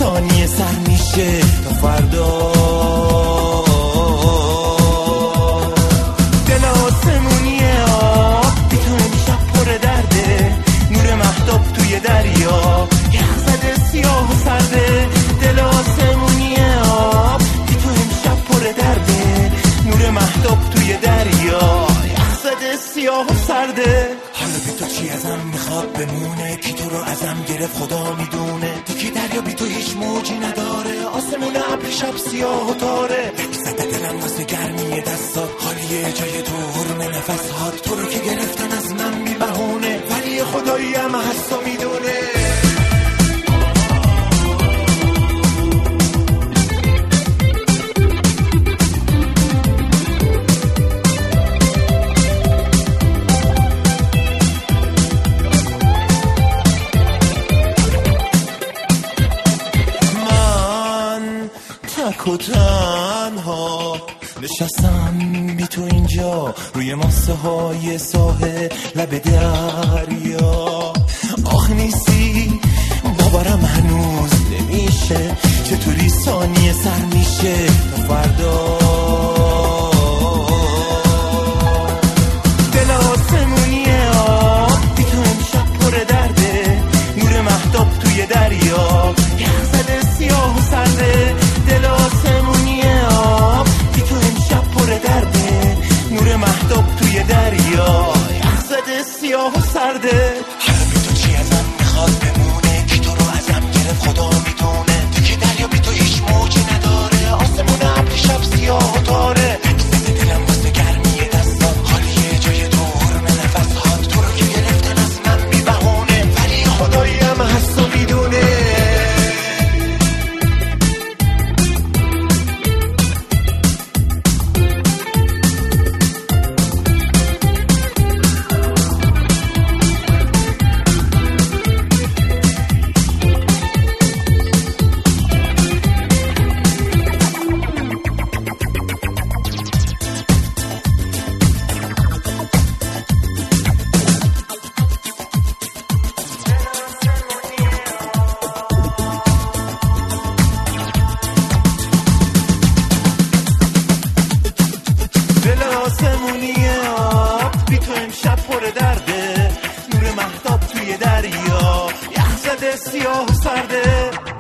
ثانیه سر میشه تا فردا. دل آسمونی آب بی تو امشب پر درده، نور مهتاب توی دریا یخ زده سیاه و سرده. دل آسمونی آب بی تو امشب پر درده، نور مهتاب توی دریا یخ زده سیاه و سرده. حالا بی تو چی ازم میخواد بمونه، کی تو رو ازم گرفت خدا میدونه. دیگه دریا بی تو هیچ موجی نداره، آسمون ابر شب سیاه و تاره. زده دلم واسه گرمی دستات، خالیه جای تو حرم نفس هات. تو رو که گرفتن از من بی بهونه، ولی خدایی هم هست و میدونه. تک و تنها نشستم بی تو اینجا روی ماسه های ساحل لب دریا. آخ نیستی باورم هنوز نمیشه، چطوری ثانیه سر میشه تا فردا. دل آسمونی آب بی تو امشب پر درده، نور مهتاب توی دریا یخ زده سیاه و سرده. دل آسمونی آب بی تو امشب پر درده، نور مهتاب توی دریا یخ زده سیاه و سرده. حالا بی تو چی ازم میخواد بمونه، کی تو رو ازم گرفت خدا میدونه. دیگه دریا بی تو هیچ موجی نداره، آسمون ابر شب سیاه و تاره. زده دلم واسه گرمی دستات، خالیه جای تو حرم نفس هات. تو رو که گرفتن از من بی بهونه، ولی خدایی هم هست و میدونه. دل آسمونی آب بی تو امشب پر درده، نور مهتاب توی دریا یخ زده سیاه و سرده.